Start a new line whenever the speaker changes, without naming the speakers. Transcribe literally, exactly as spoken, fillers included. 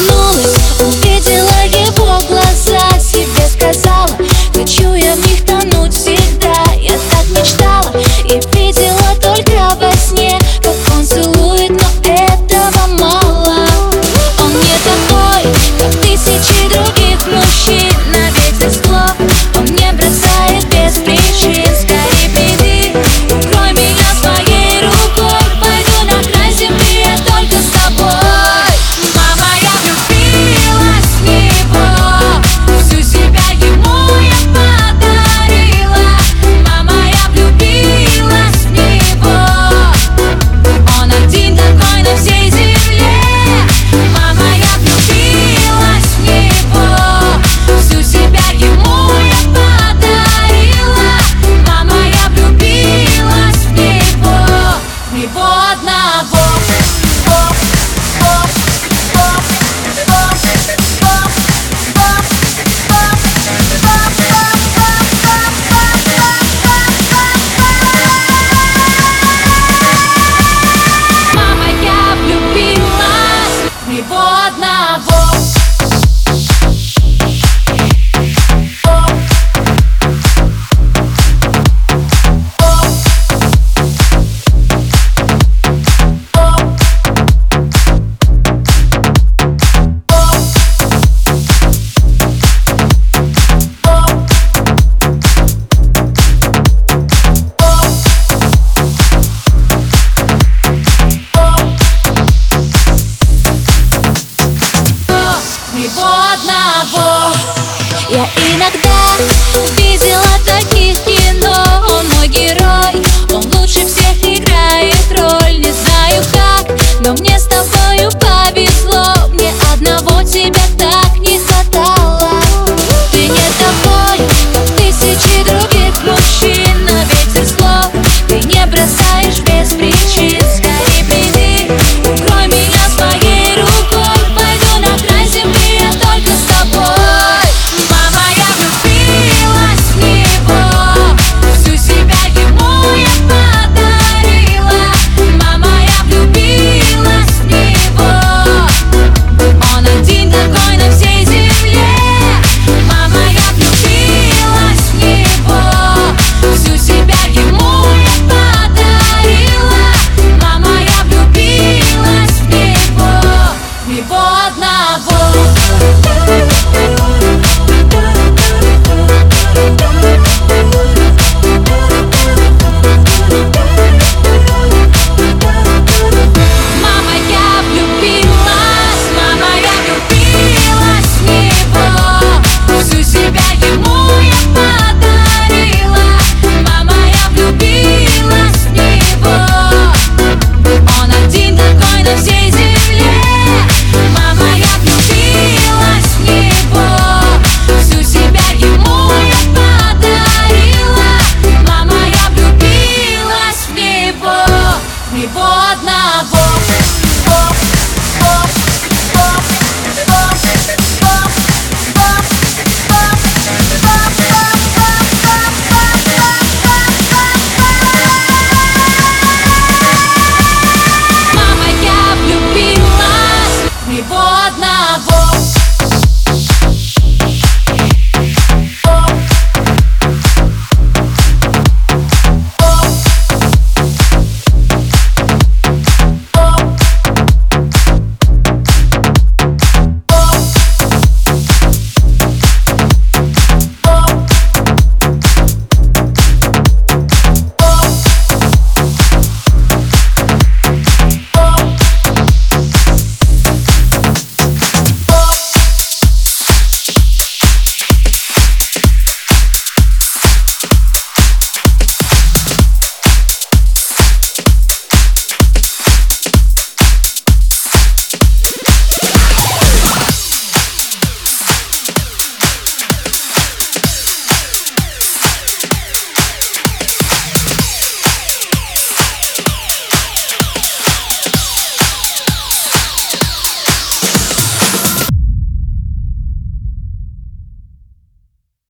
обернулась, увидела его глаза, себе сказала: хочу я в них тонуть всегда. Я так мечтала и видела только во сне, как он целует, но этого мало. Он не такой, как тысячи других мужчин. На ветер слов он не бросает без причин. Скорей приди, укрой меня своей рукой. Пойду на край земли, я только с тобой. Мама, я влюбилась в него, всю себя ему я подарила. Мама, я влюбилась в него, он один такой на всей земле. Мама, я влюбилась в него, всю себя ему я подарила. Мама, я влюбилась в него, в него одного. Мама, я влюбилась в него одного. Его одного. Я иногда видела таких кино. Он мой герой, он лучше всех играет роль. Не знаю как, но мне с тобою повезло. Мне одного тебя так не хватало. Ты не такой, как тысячи других мужчин. На ветер слов ты не бросаешь без причин. Скорей приди, укрой меня своей рукой. Пойду на край земли, я только с тобой. Мама, я влюбилась в него, всю себя ему я подарила. Мама, я влюбилась в него, он один такой